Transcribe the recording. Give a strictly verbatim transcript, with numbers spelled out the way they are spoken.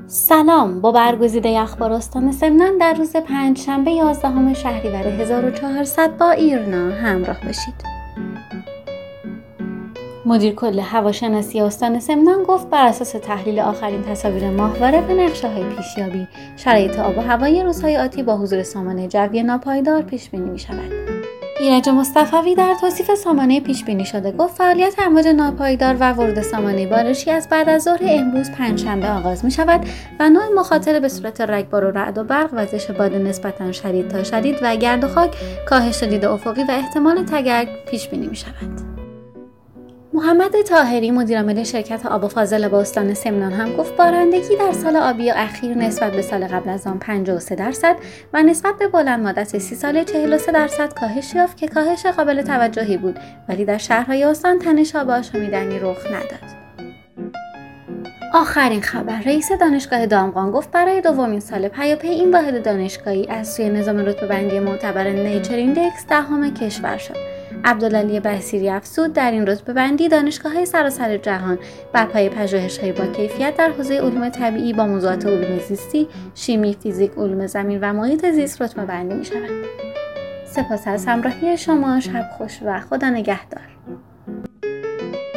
سلام، با برگزیده اخبار استان سمنان در روز پنجشنبه یازدهم شهریور هزار و چهارصد با ایرنا همراه باشید. مدیر کل هواشناسی استان سمنان گفت بر اساس تحلیل آخرین تصاویر ماهواره و نقشه‌های پیشیابی، شرایط آب و هوایی روزهای آتی با حضور سامانه جوی ناپایدار پیش بینی می‌شود. ایرج مصطفوی در توصیف سامانه پیش بینی شده گفت فعالیت امواج ناپایدار و ورود سامانه بارشی از بعد از ظهر امروز پنجشنبه آغاز می شود و نوع مخاطره به صورت رگبار و رعد و برق، وزش باد نسبتاً شدید تا شدید و گرد و خاک، کاهش دید افقی و احتمال تگرگ پیش بینی می شود. محمد طاهری مدیرعامل شرکت آب فاضل استان سمنان هم گفت بارندگی در سال آبی اخیر نسبت به سال قبل از آن پنجاه و سه درصد و نسبت به بلند مدت سی ساله چهل و سه درصد کاهش یافت که کاهش قابل توجهی بود، ولی در شهرهای استان تنش آب آشامیدنی رخ نداد. آخرین خبر: رئیس دانشگاه دامغان گفت برای دومین سال پیاپی این واحد دانشگاهی از سوی نظام رتبه‌بندی معتبر نیچر ایندکس دهم کشور شد. عبدالعلی بصیری افزود در این رتبه‌بندی دانشگاه‌های سراسر جهان بر پایه پژوهش‌های با کیفیت در حوزه علوم طبیعی با موضوعات علوم زیستی، شیمی، فیزیک، علوم زمین و محیط زیست رتبه‌بندی می‌شوند. سپاس از همراهی شما، شب خوش و خدا نگهدار.